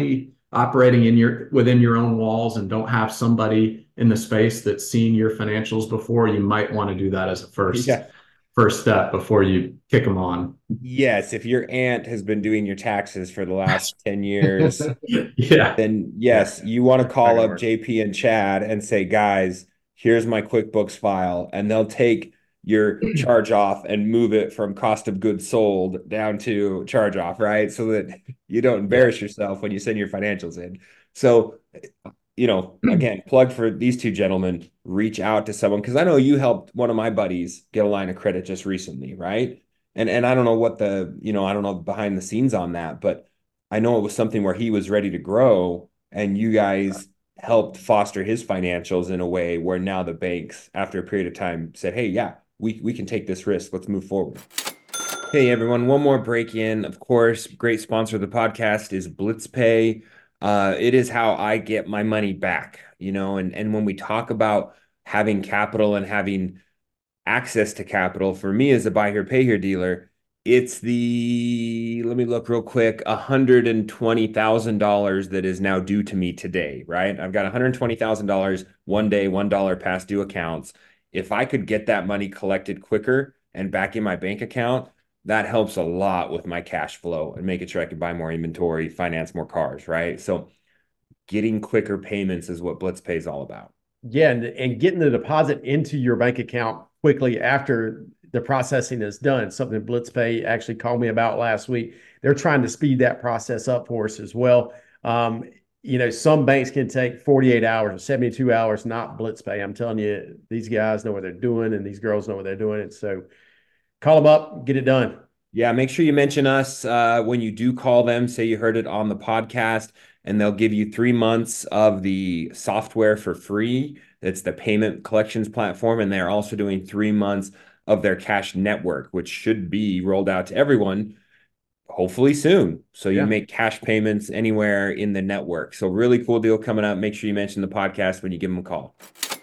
Speaker 5: operating in your within your own walls and don't have somebody in the space that's seen your financials before, you might want to do that as a first
Speaker 2: Yeah.
Speaker 5: first step before you kick them on.
Speaker 2: Yes, if your aunt has been doing your taxes for the last ten years,
Speaker 5: Yeah.
Speaker 2: then yes, you want to call up J P and Chad and say, guys, here's my QuickBooks file, and they'll take your charge off and move it from cost of goods sold down to charge off, right? So that you don't embarrass yourself when you send your financials in. So, you know, again, plug for these two gentlemen, reach out to someone, because I know you helped one of my buddies get a line of credit just recently, right? And and I don't know what the, you know, I don't know behind the scenes on that, but I know it was something where he was ready to grow, and you guys helped foster his financials in a way where now the banks, after a period of time, said, hey, yeah, we, we can take this risk. Let's move forward. Hey, everyone, one more break in. Of course, great sponsor of the podcast is BlitzPay. Uh, it is how I get my money back, you know, and, and when we talk about having capital and having access to capital, for me as a buy here, pay here dealer, it's the, let me look real quick, one hundred twenty thousand dollars that is now due to me today, right? I've got one hundred twenty thousand dollars one day, one dollar past due accounts. If I could get that money collected quicker and back in my bank account, that helps a lot with my cash flow and making sure I can buy more inventory, finance more cars, right? So getting quicker payments is what BlitzPay is all about.
Speaker 3: Yeah, and, and getting the deposit into your bank account quickly after the processing is done, something BlitzPay actually called me about last week. They're trying to speed that process up for us as well. Um, you know, some banks can take forty-eight hours or seventy-two hours, not BlitzPay. I'm telling you, these guys know what they're doing, and these girls know what they're doing. And so call them up, get it done.
Speaker 2: Yeah, make sure you mention us uh, when you do call them. Say you heard it on the podcast, and they'll give you three months of the software for free. That's the payment collections platform. And they're also doing three months of their cash network, which should be rolled out to everyone hopefully soon. So you yeah. make cash payments anywhere in the network. So really cool deal coming up. Make sure you mention the podcast when you give them a call.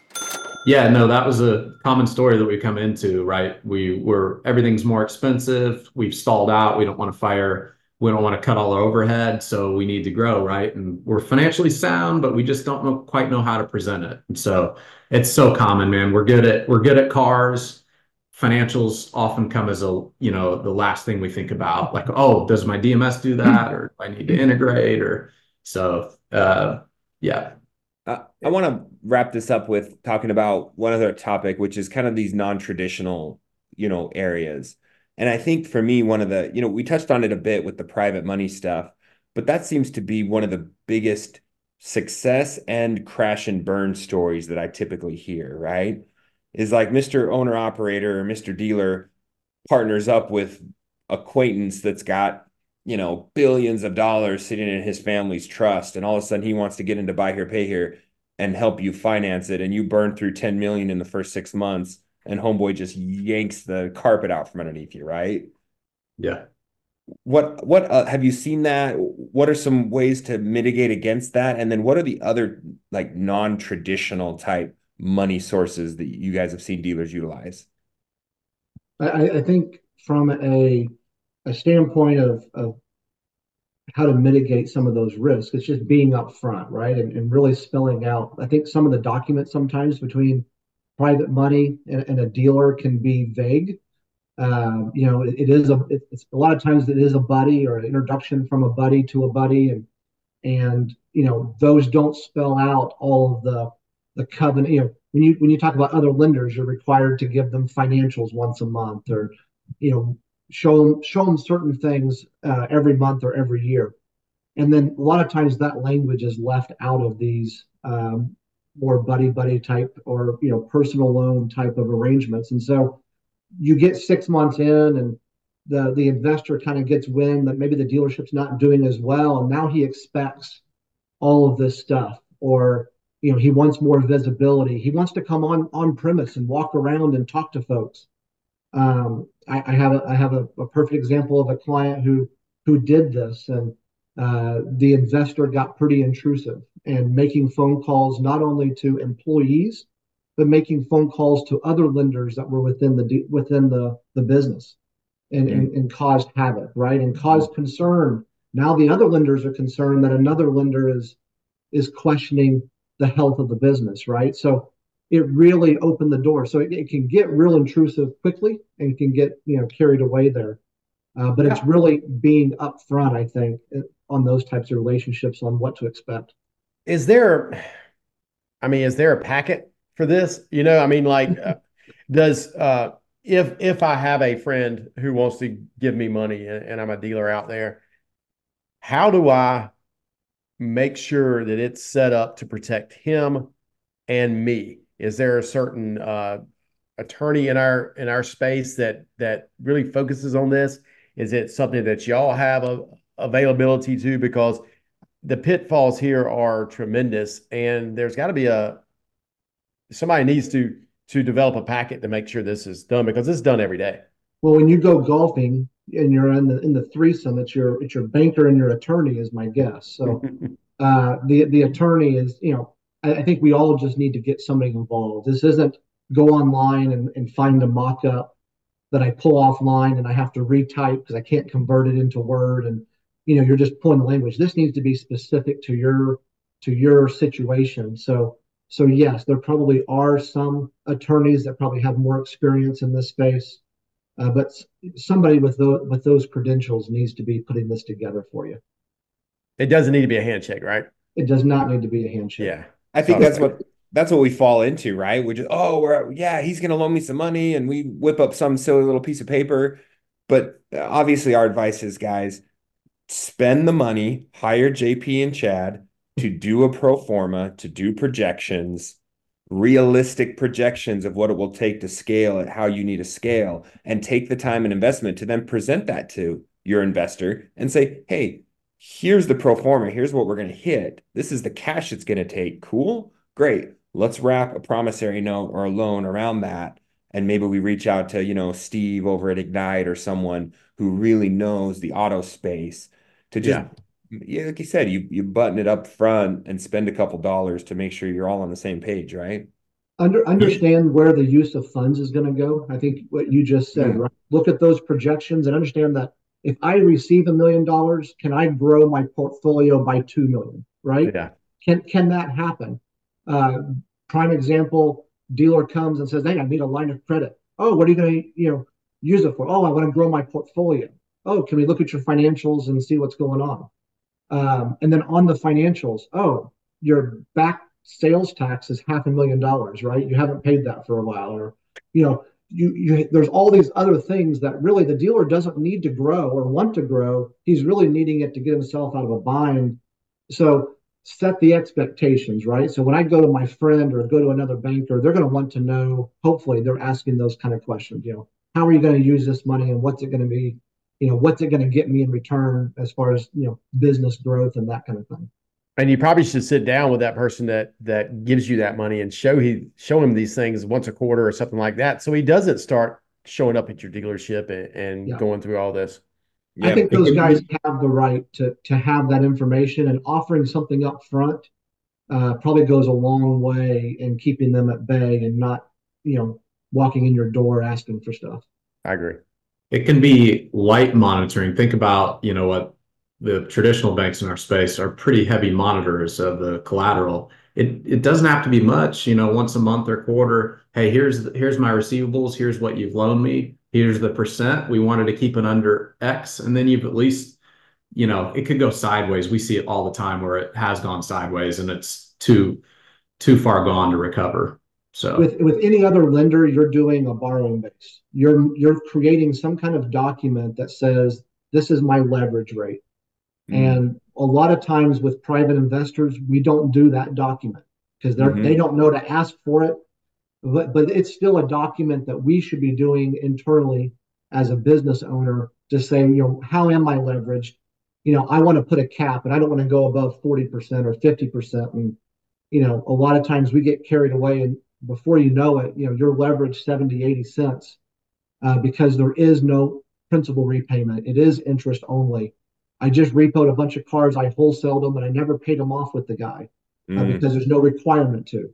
Speaker 5: Yeah, no, that was a common story that we come into, right? We were, everything's more expensive. We've stalled out. We don't want to fire. We don't want to cut all our overhead. So we need to grow, right? And we're financially sound, but we just don't know, quite know how to present it. And so it's so common, man. We're good at, we're good at cars. Financials often come as a, you know, the last thing we think about, like, oh, does my D M S do that? Or do I need to integrate? Or so, uh, yeah.
Speaker 2: Uh, I want to wrap this up with talking about one other topic, which is kind of these non-traditional, you know, areas. And I think for me, one of the, you know, we touched on it a bit with the private money stuff, but that seems to be one of the biggest success and crash and burn stories that I typically hear, right? Is like Mister Owner Operator or Mister Dealer partners up with acquaintance that's got, you know, billions of dollars sitting in his family's trust. And all of a sudden he wants to get into buy here, pay here and help you finance it. And you burn through ten million in the first six months and homeboy just yanks the carpet out from underneath you, right?
Speaker 5: Yeah.
Speaker 2: What, what, uh, have you seen that? What are some ways to mitigate against that? And then what are the other like non-traditional type money sources that you guys have seen dealers utilize?
Speaker 4: I, I think from a a standpoint of, of how to mitigate some of those risks, it's just being upfront, right? And, and really spelling out. I think some of the documents sometimes between private money and, and a dealer can be vague. Um, you know, it, it is a it, it's a lot of times it is a buddy or an introduction from a buddy to a buddy, and and you know those don't spell out all of the the covenant. You know, when you when you talk about other lenders, you're required to give them financials once a month, or you know. show them show them certain things uh, every month or every year, and then a lot of times that language is left out of these um, more buddy buddy type or you know personal loan type of arrangements. And so you get six months in, and the the investor kind of gets wind that maybe the dealership's not doing as well, and now he expects all of this stuff, or you know he wants more visibility. He wants to come on on premise and walk around and talk to folks. Um, I, I have a, I have a, a perfect example of a client who who did this, and uh, the investor got pretty intrusive and making phone calls not only to employees, but making phone calls to other lenders that were within the within the the business, and mm-hmm. and, and caused havoc, right, and caused concern Now the other lenders are concerned that another lender is is questioning the health of the business, right? So it really opened the door. So it, it can get real intrusive quickly and can get, you know, carried away there. Uh, but yeah. It's really being upfront, I think, on those types of relationships on what to expect.
Speaker 3: Is there, I mean, is there a packet for this? You know, I mean, like, uh, does, uh, if, if I have a friend who wants to give me money and, and I'm a dealer out there, how do I make sure that it's set up to protect him and me? Is there a certain uh, attorney in our in our space that that really focuses on this? Is it something that y'all have a, availability to? Because the pitfalls here are tremendous, and there's got to be a somebody needs to to develop a packet to make sure this is done, because it's done every day.
Speaker 4: Well, when you go golfing and you're in the in the threesome, it's your it's your banker and your attorney is my guess. So uh, the the attorney is, you know, I, I think we all just need to get somebody involved. This isn't go online and, and find a mock-up that I pull offline and I have to retype because I can't convert it into Word, and you know, you're just pulling the language. This needs to be specific to your to your situation. So so yes, there probably are some attorneys that probably have more experience in this space. Uh, but somebody with those with those credentials needs to be putting this together for you.
Speaker 3: It doesn't need to be a handshake, right?
Speaker 4: It does not need to be a handshake.
Speaker 3: Yeah,
Speaker 2: I think that's what that's what we fall into, right? We just oh, we're yeah, he's going to loan me some money, and we whip up some silly little piece of paper. But obviously, our advice is, guys, spend the money, hire J P and Chad to do a pro forma, to do projections. Realistic projections of what it will take to scale at how you need to scale, and take the time and investment to then present that to your investor and say, hey, here's the pro forma. Here's what we're going to hit. This is the cash it's going to take. Cool. Great. Let's wrap a promissory note or a loan around that. And maybe we reach out to, you know, Steve over at Ignite or someone who really knows the auto space to just, yeah. Yeah, like you said, you you button it up front and spend a couple dollars to make sure you're all on the same page, right?
Speaker 4: Under, understand where the use of funds is going to go. I think what you just said, yeah. right? Look at those projections and understand that if I receive a million dollars, can I grow my portfolio by two million, right?
Speaker 3: Yeah.
Speaker 4: Can can that happen? Uh, prime example, dealer comes and says, hey, I need a line of credit. Oh, what are you going to, you know, use it for? Oh, I want to grow my portfolio. Oh, can we look at your financials and see what's going on? Um, and then on the financials, oh, your back sales tax is half a million dollars, right? You haven't paid that for a while, or, you know, you, you there's all these other things that really the dealer doesn't need to grow or want to grow. He's really needing it to get himself out of a bind. So set the expectations, right? So when I go to my friend or go to another banker, they're going to want to know, hopefully they're asking those kind of questions, you know, how are you going to use this money and what's it going to be? You know, what's it going to get me in return as far as, you know, business growth and that kind of thing.
Speaker 3: And you probably should sit down with that person that that gives you that money and show he show him these things once a quarter or something like that, so he doesn't start showing up at your dealership and, and yeah. going through all this.
Speaker 4: I yeah. think those guys have the right to to have that information, and offering something up front uh, probably goes a long way in keeping them at bay and not, you know, walking in your door asking for stuff.
Speaker 3: I agree.
Speaker 5: It can be light monitoring. Think about, you know, what the traditional banks in our space are pretty heavy monitors of the collateral. It it doesn't have to be much, you know, once a month or quarter. Hey, here's here's my receivables. Here's what you've loaned me. Here's the percent. We wanted to keep it under X. And then you've at least, you know, it could go sideways. We see it all the time where it has gone sideways and it's too too far gone to recover. So
Speaker 4: with with any other lender, you're doing a borrowing base. You're you're creating some kind of document that says this is my leverage rate. Mm-hmm. And a lot of times with private investors, we don't do that document because they're mm-hmm. they don't know to ask for it. But but it's still a document that we should be doing internally as a business owner to say, you know, how am I leveraged? You know, I want to put a cap and I don't want to go above forty percent or fifty percent. And, you know, a lot of times we get carried away and before you know it, you know, you're leveraged seventy, eighty cents uh, because there is no principal repayment. It is interest only. I just repoed a bunch of cars. I wholesaled them and I never paid them off with the guy uh, mm. because there's no requirement to.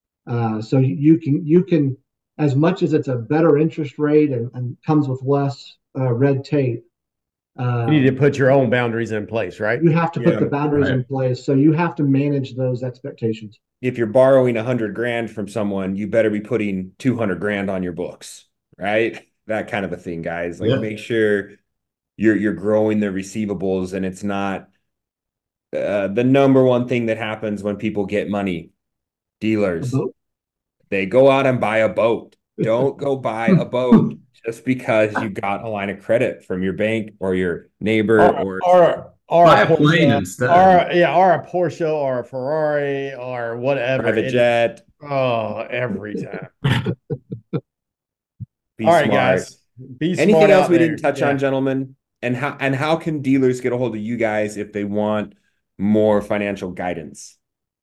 Speaker 4: Uh, so you can, you can, as much as it's a better interest rate and, and comes with less uh, red tape, Uh,
Speaker 3: You need to put your own boundaries in place, right?
Speaker 4: you have to put
Speaker 2: Yeah,
Speaker 4: the boundaries
Speaker 5: right.
Speaker 4: in place. So you have to manage those expectations.
Speaker 2: If you're borrowing a hundred grand from someone, you better be putting two hundred grand on your books, right? That kind of a thing, guys. Like
Speaker 5: Yeah.
Speaker 2: make sure you're you're growing the receivables, and it's not uh, the number one thing that happens when people get money. Dealers,
Speaker 4: Boat?
Speaker 2: they go out and buy a boat. Don't go buy a boat just because you got a line of credit from your bank or your neighbor
Speaker 3: Or,
Speaker 2: or
Speaker 3: or, or
Speaker 5: Buy
Speaker 3: a
Speaker 5: a plane
Speaker 3: Porsche,
Speaker 5: instead.
Speaker 3: or yeah, or a Porsche or a Ferrari or whatever.
Speaker 2: private
Speaker 3: It-
Speaker 2: jet.
Speaker 3: Oh, every time.
Speaker 2: Be
Speaker 3: All right,
Speaker 2: smart.
Speaker 3: guys. Be
Speaker 2: Anything
Speaker 3: smart
Speaker 2: else
Speaker 3: out
Speaker 2: we
Speaker 3: there.
Speaker 2: didn't touch
Speaker 3: Yeah.
Speaker 2: on, gentlemen? And how and how can dealers get a hold of you guys if they want more financial guidance?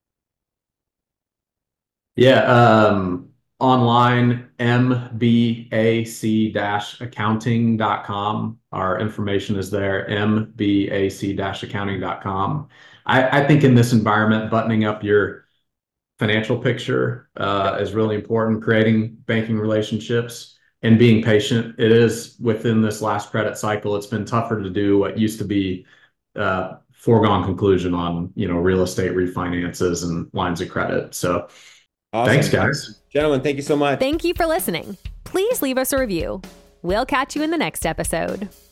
Speaker 5: Yeah, um, online, m b a c dash accounting dot com. Our information is there, m b a c dash accounting dot com. I, I think in this environment, buttoning up your financial picture uh, is really important, creating banking relationships and being patient. It is within this last credit cycle, it's been tougher to do what used to be uh, foregone conclusion on, you know, real estate refinances and lines of credit. So
Speaker 2: Awesome.
Speaker 5: thanks, guys.
Speaker 2: Gentlemen, thank you so much.
Speaker 1: Thank you for listening. Please leave us a review. We'll catch you in the next episode.